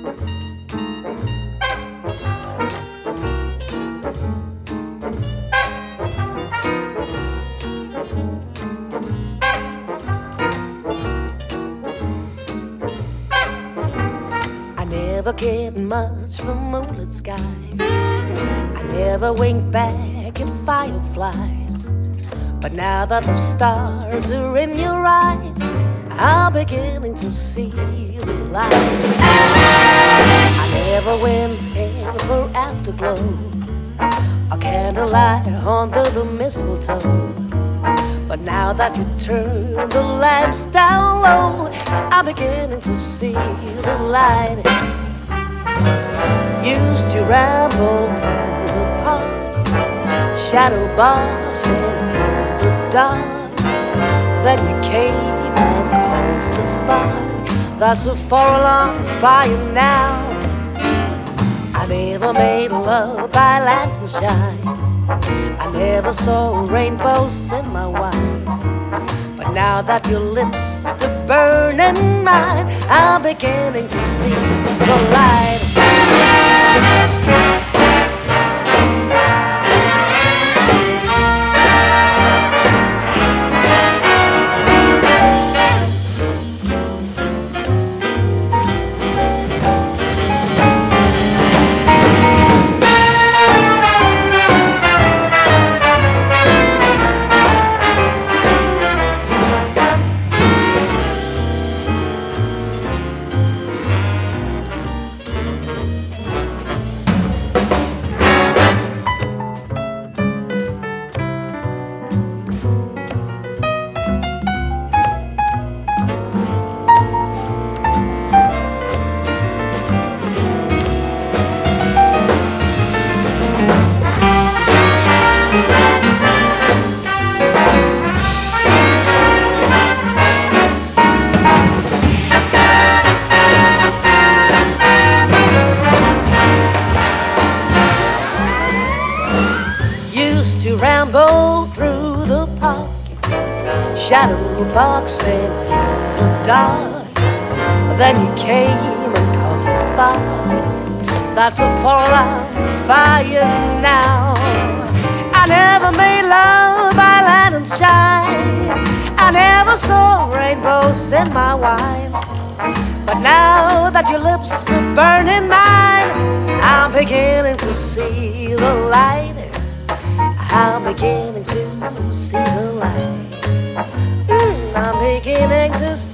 I never cared much for moonlit skies. I never winked back at fireflies. But now that the stars are in your eyes, I'm beginning to see the light. I never went in for afterglow, a candlelight under the mistletoe. But now that you turn the lamps down low, I'm beginning to see the light. Used to ramble through the park, shadow boxing in the dark. Then you came and caused a spark that's a far-along fire now. I never made love by lantern shine. I never saw rainbows in my wine. But now that your lips are burning mine, I'm beginning to see the light. To ramble through the park, shadow boxing in the dark. Then you came and caused a spark that's a fallout fire now. I never made love by lantern shine. I never saw rainbows in my wine. But now that your lips are burning mine, I'm beginning to see the light. I'm beginning to see the light. I'm beginning to see